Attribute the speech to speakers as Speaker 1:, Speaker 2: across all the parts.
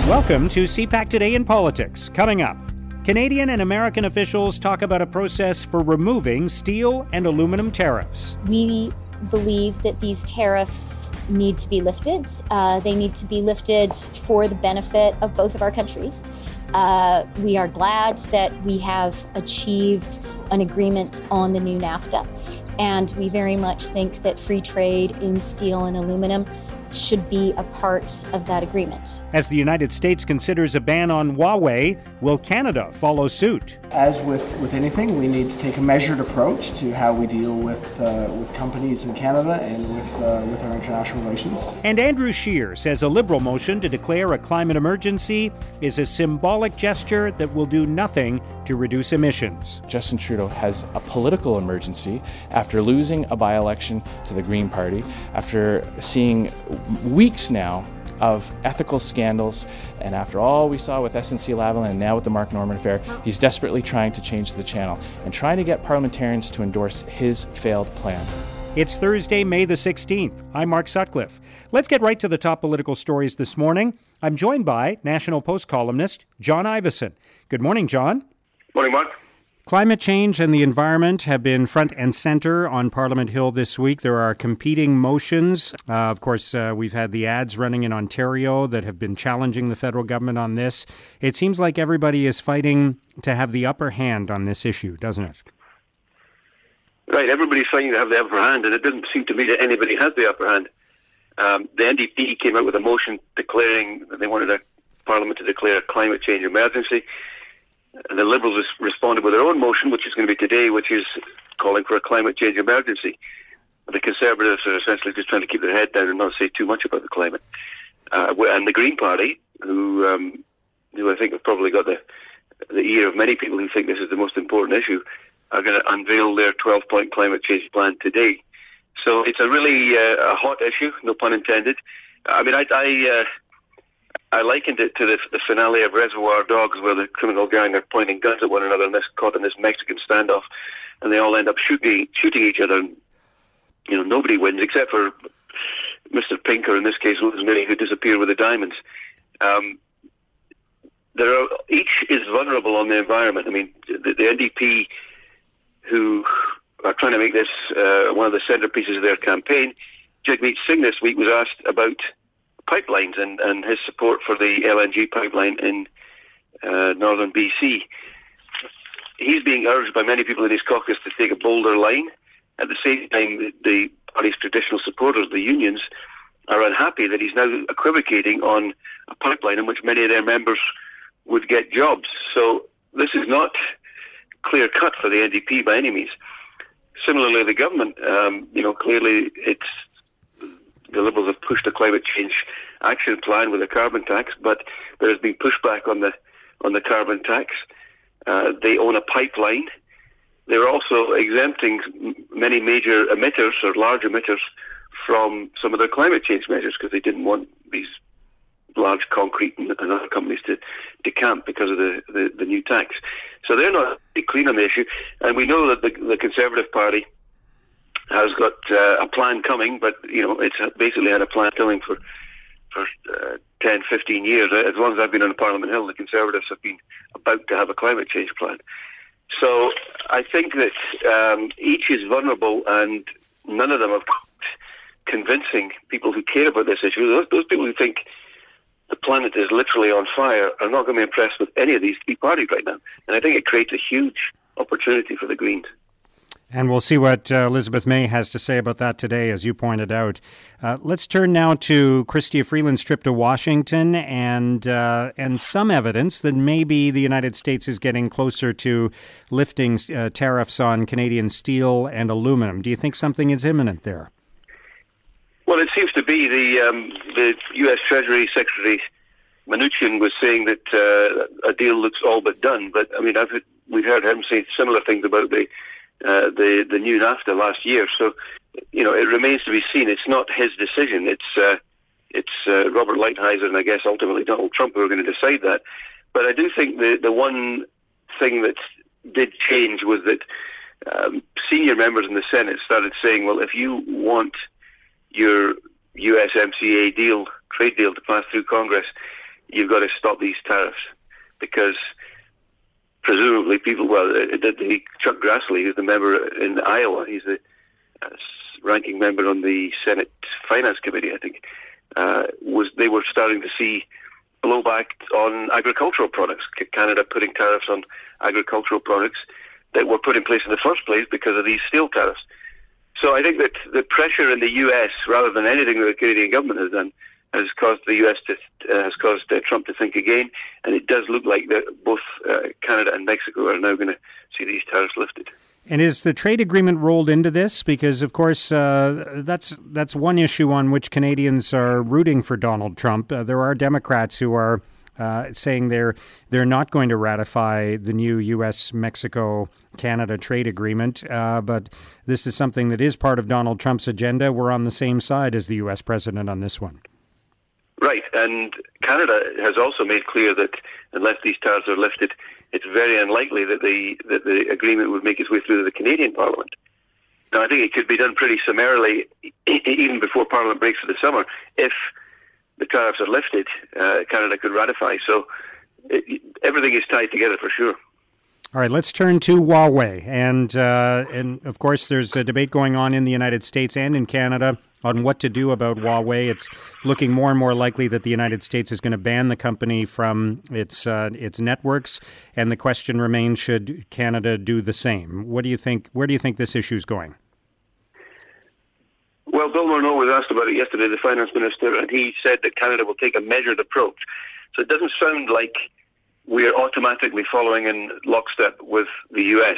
Speaker 1: Welcome to CPAC Today in Politics. Coming up, Canadian and American officials talk about a process for removing steel and aluminum tariffs.
Speaker 2: We believe that these tariffs need to be lifted. They need to be lifted for the benefit of both of our countries. We are glad that we have achieved an agreement on the new NAFTA, and we very much think that free trade in steel and aluminum should be a part of that agreement.
Speaker 1: As the United States considers a ban on Huawei, will Canada follow suit?
Speaker 3: As with anything, we need to take a measured approach to how we deal with companies in Canada and with our international relations.
Speaker 1: And Andrew Scheer says a Liberal motion to declare a climate emergency is a symbolic gesture that will do nothing to reduce emissions.
Speaker 4: Justin Trudeau has a political emergency after losing a by-election to the Green Party, after seeing weeks now of ethical scandals, and after all we saw with SNC-Lavalin and now with the Mark Norman affair, he's desperately trying to change the channel and trying to get parliamentarians to endorse his failed plan.
Speaker 1: It's Thursday, May the 16th. I'm Mark Sutcliffe. Let's get right to the top political stories this morning. I'm joined by National Post columnist John Ivison. Good morning, John.
Speaker 5: Morning, Mark.
Speaker 1: Climate change and the environment have been front and center on Parliament Hill this week. There are competing motions. Of course, we've had the ads running in Ontario that have been challenging the federal government on this. It seems like everybody is fighting to have the upper hand on this issue, doesn't it?
Speaker 5: Right, everybody's fighting to have the upper hand, and it doesn't seem to me that anybody has the upper hand. The NDP came out with a motion declaring that they wanted Parliament to declare a climate change emergency. And the Liberals responded with their own motion, which is going to be today, which is calling for a climate change emergency. The Conservatives are essentially just trying to keep their head down and not say too much about the climate. And the Green Party, who I think have probably got the ear of many people who think this is the most important issue, are going to unveil their 12-point climate change plan today. So it's a really a hot issue, no pun intended. I mean, I likened it to the finale of Reservoir Dogs, where the criminal gang are pointing guns at one another and caught in this Mexican standoff, and they all end up shooting each other. And, nobody wins except for Mr. Pink, or in this case, Rosemary, who disappeared with the diamonds. Each is vulnerable on the environment. I mean, the NDP, who are trying to make this one of the centerpieces of their campaign, Jagmeet Singh this week was asked about pipelines and his support for the LNG pipeline in northern BC. He's being urged by many people in his caucus to take a bolder line. At the same time, the party's traditional supporters, the unions, are unhappy that he's now equivocating on a pipeline in which many of their members would get jobs. So this is not clear-cut for the NDP by any means. Similarly, the government, clearly the Liberals have pushed a climate change action plan with a carbon tax, but there has been pushback on the carbon tax. They own a pipeline. They're also exempting many major emitters or large emitters from some of their climate change measures because they didn't want these large concrete and other companies to decamp because of the new tax. So they're not clean on the issue. And we know that the Conservative Party has got a plan coming, but it's basically had a plan coming for 10, 15 years. As long as I've been on Parliament Hill, the Conservatives have been about to have a climate change plan. So I think that each is vulnerable, and none of them are convincing people who care about this issue. Those people who think the planet is literally on fire are not going to be impressed with any of these three parties right now. And I think it creates a huge opportunity for the Greens.
Speaker 1: And we'll see what Elizabeth May has to say about that today, as you pointed out. Let's turn now to Chrystia Freeland's trip to Washington and some evidence that maybe the United States is getting closer to lifting tariffs on Canadian steel and aluminum. Do you think something is imminent there?
Speaker 5: Well, it seems to be. The U.S. Treasury Secretary Mnuchin was saying that a deal looks all but done. But I mean, we've heard him say similar things about the new NAFTA last year. So, it remains to be seen. It's not his decision. It's Robert Lighthizer and I guess ultimately Donald Trump who are going to decide that. But I do think the one thing that did change was that senior members in the Senate started saying, well, if you want your USMCA trade deal to pass through Congress, you've got to stop these tariffs, because presumably people, Chuck Grassley, who's the member in Iowa, he's the ranking member on the Senate Finance Committee, I think, they were starting to see blowback on agricultural products. Canada putting tariffs on agricultural products that were put in place in the first place because of these steel tariffs. So I think that the pressure in the U.S., rather than anything that the Canadian government has done, has caused the U.S. has caused Trump to think again, and it does look like that both Canada and Mexico are now going to see these tariffs lifted.
Speaker 1: And is the trade agreement rolled into this? Because, of course, that's one issue on which Canadians are rooting for Donald Trump. There are Democrats who are saying they're not going to ratify the new U.S.-Mexico-Canada trade agreement. But this is something that is part of Donald Trump's agenda. We're on the same side as the U.S. president on this one.
Speaker 5: Right, and Canada has also made clear that unless these tariffs are lifted, it's very unlikely that the agreement would make its way through the Canadian Parliament. Now, I think it could be done pretty summarily, even before Parliament breaks for the summer. If the tariffs are lifted, Canada could ratify. So everything is tied together for sure.
Speaker 1: All right, let's turn to Huawei. And of course, there's a debate going on in the United States and in Canada on what to do about Huawei. It's looking more and more likely that the United States is going to ban the company from its networks. And the question remains, should Canada do the same? What do you think? Where do you think this issue is going?
Speaker 5: Well, Bill Morneau was asked about it yesterday, the finance minister, and he said that Canada will take a measured approach. So it doesn't sound like we're automatically following in lockstep with the US.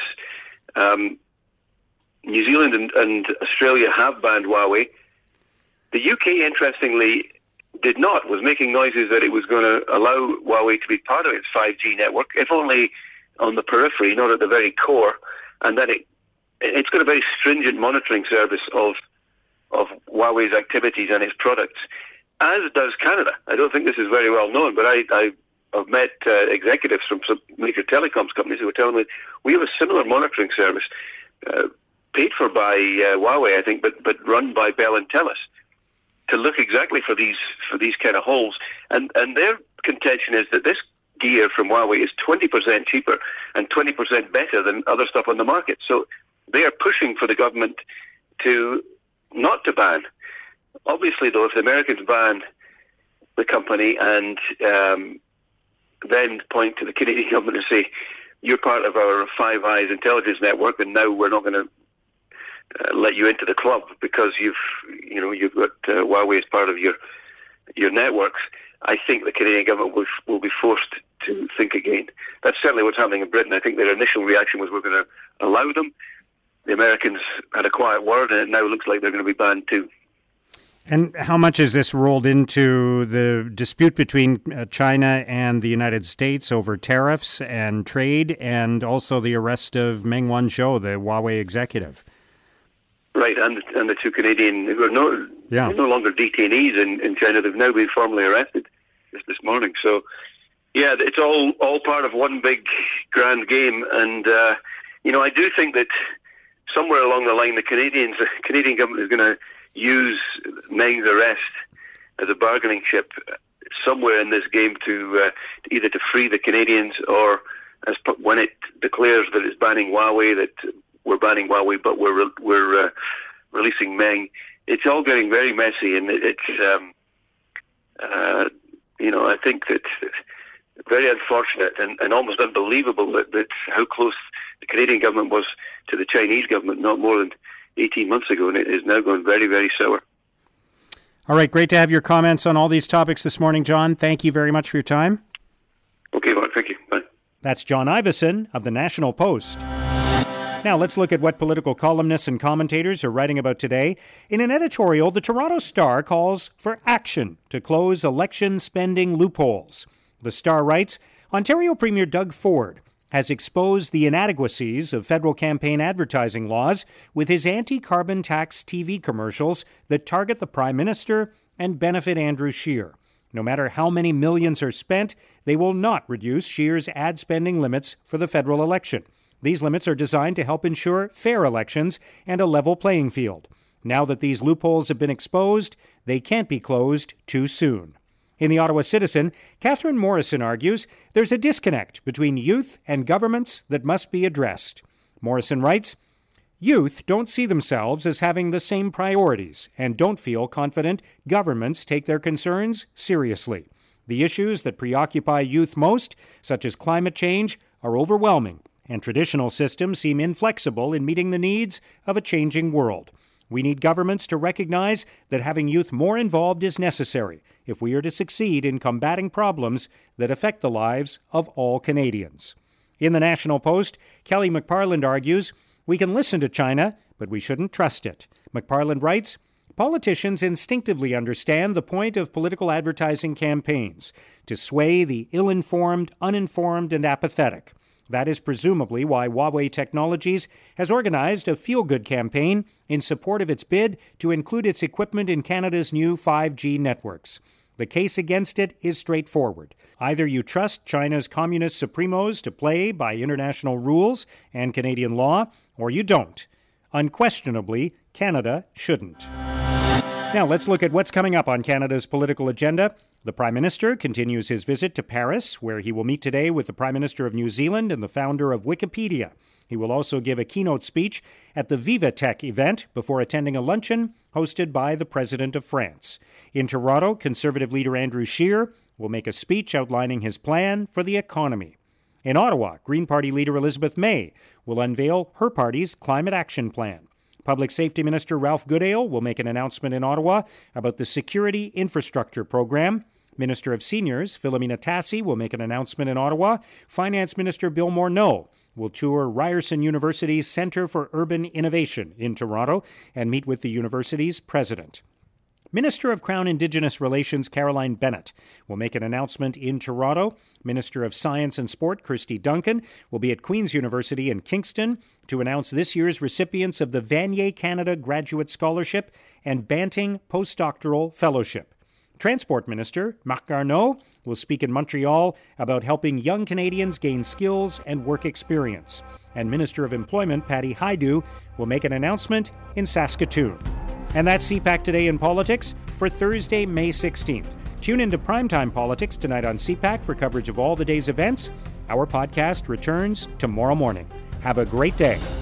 Speaker 5: New Zealand and Australia have banned Huawei. The UK, interestingly, did not, was making noises that it was going to allow Huawei to be part of its 5G network, if only on the periphery, not at the very core, and that it's got a very stringent monitoring service of Huawei's activities and its products, as does Canada. I don't think this is very well known, but I've met executives from some major telecoms companies who were telling me we have a similar monitoring service, paid for by Huawei, I think, but run by Bell and Telus, to look exactly for these kind of holes. And their contention is that this gear from Huawei is 20% cheaper and 20% better than other stuff on the market. So they are pushing for the government to not to ban. Obviously, though, if the Americans ban the company and then point to the Canadian government and say, you're part of our Five Eyes intelligence network, and now we're not going to let you into the club because you've got Huawei as part of your networks, I think the Canadian government will be forced to think again. That's certainly what's happening in Britain. I think their initial reaction was we're going to allow them. The Americans had a quiet word, and it now looks like they're going to be banned too.
Speaker 1: And how much is this rolled into the dispute between China and the United States over tariffs and trade, and also the arrest of Meng Wanzhou, the Huawei executive? Right, and the two Canadian who are no longer detainees in China. They've now been formally arrested this morning. So, yeah, it's all part of one big grand game. And I do think that somewhere along the line, the Canadian government is going to use Meng's arrest as a bargaining chip somewhere in this game to either to free the Canadians, or when it declares that it's banning Huawei, that we're banning Huawei, but we're releasing Meng. It's all getting very messy, and it's I think that it's very unfortunate and almost unbelievable that how close the Canadian government was to the Chinese government not more than 18 months ago, and it is now going very, very sour. All right, great to have your comments on all these topics this morning, John. Thank you very much for your time. Okay, Mark, thank you. Bye. That's John Ivison of the National Post. Now let's look at what political columnists and commentators are writing about today. In an editorial, the Toronto Star calls for action to close election spending loopholes. The Star writes, Ontario Premier Doug Ford has exposed the inadequacies of federal campaign advertising laws with his anti-carbon tax TV commercials that target the Prime Minister and benefit Andrew Scheer. No matter how many millions are spent, they will not reduce Scheer's ad spending limits for the federal election. These limits are designed to help ensure fair elections and a level playing field. Now that these loopholes have been exposed, they can't be closed too soon. In the Ottawa Citizen, Catherine Morrison argues there's a disconnect between youth and governments that must be addressed. Morrison writes, "Youth don't see themselves as having the same priorities and don't feel confident governments take their concerns seriously. The issues that preoccupy youth most, such as climate change, are overwhelming, and traditional systems seem inflexible in meeting the needs of a changing world. We need governments to recognize that having youth more involved is necessary if we are to succeed in combating problems that affect the lives of all Canadians." In the National Post, Kelly McParland argues, "We can listen to China, but we shouldn't trust it." McParland writes, "Politicians instinctively understand the point of political advertising campaigns, to sway the ill-informed, uninformed, and apathetic. That is presumably why Huawei Technologies has organized a feel-good campaign in support of its bid to include its equipment in Canada's new 5G networks. The case against it is straightforward. Either you trust China's communist supremos to play by international rules and Canadian law, or you don't. Unquestionably, Canada shouldn't." Now let's look at what's coming up on Canada's political agenda. The Prime Minister continues his visit to Paris, where he will meet today with the Prime Minister of New Zealand and the founder of Wikipedia. He will also give a keynote speech at the Viva Tech event before attending a luncheon hosted by the President of France. In Toronto, Conservative leader Andrew Scheer will make a speech outlining his plan for the economy. In Ottawa, Green Party leader Elizabeth May will unveil her party's climate action plan. Public Safety Minister Ralph Goodale will make an announcement in Ottawa about the Security Infrastructure Program. Minister of Seniors Philomena Tassi will make an announcement in Ottawa. Finance Minister Bill Morneau will tour Ryerson University's Centre for Urban Innovation in Toronto and meet with the university's president. Minister of Crown Indigenous Relations Caroline Bennett will make an announcement in Toronto. Minister of Science and Sport Kirsty Duncan will be at Queen's University in Kingston to announce this year's recipients of the Vanier Canada Graduate Scholarship and Banting Postdoctoral Fellowship. Transport Minister Marc Garneau will speak in Montreal about helping young Canadians gain skills and work experience. And Minister of Employment Patty Hajdu will make an announcement in Saskatoon. And that's CPAC Today in Politics for Thursday, May 16th. Tune into Primetime Politics tonight on CPAC for coverage of all the day's events. Our podcast returns tomorrow morning. Have a great day.